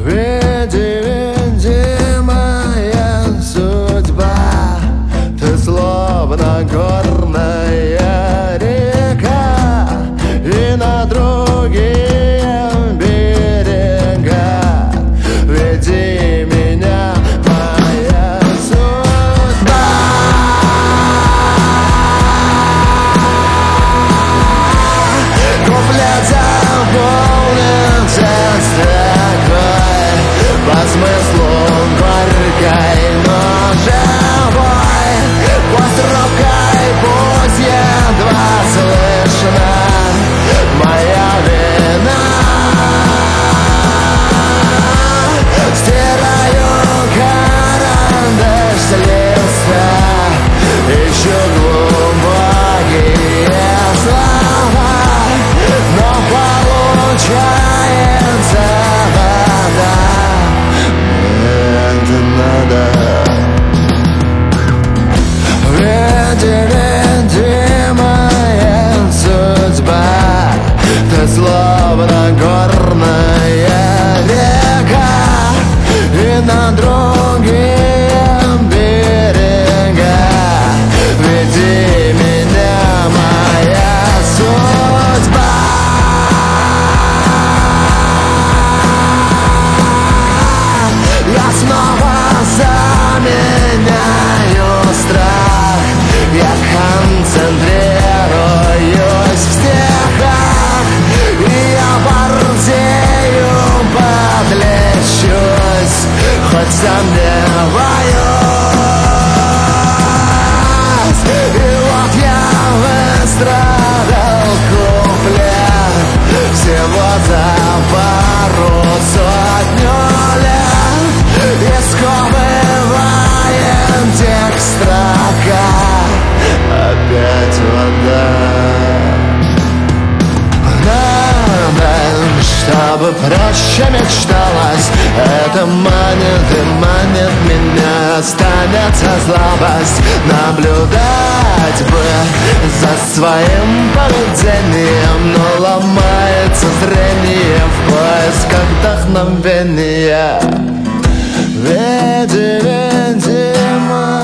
Видимая судьба, ты словно горная река, и на другие берега веди меня, моя судьба. Куплет заполнится строкой, по смыслу горькой, но живой. Пусть рукой, пусть едва слышно моя вина. Стираю карандаш с листа, ищу глубокие слова, но получается вода. Это надо. Видимая судьба, ты словно горная река, и на другие берега веди меня, моя судьба. Я снова заменяю страх, я концентрируюсь в стихах, и я борзею, подлечусь, хоть сомневаюсь. И вот я выстрадал куплет всего за пару сотню лет, и сковывает текст строка опять вода. Надо, чтобы проще мечталось, это манит и манит меня. Останется слабость наблюдать бы за своим поведением, но ломается зрение в поисках вдохновения. Видимо,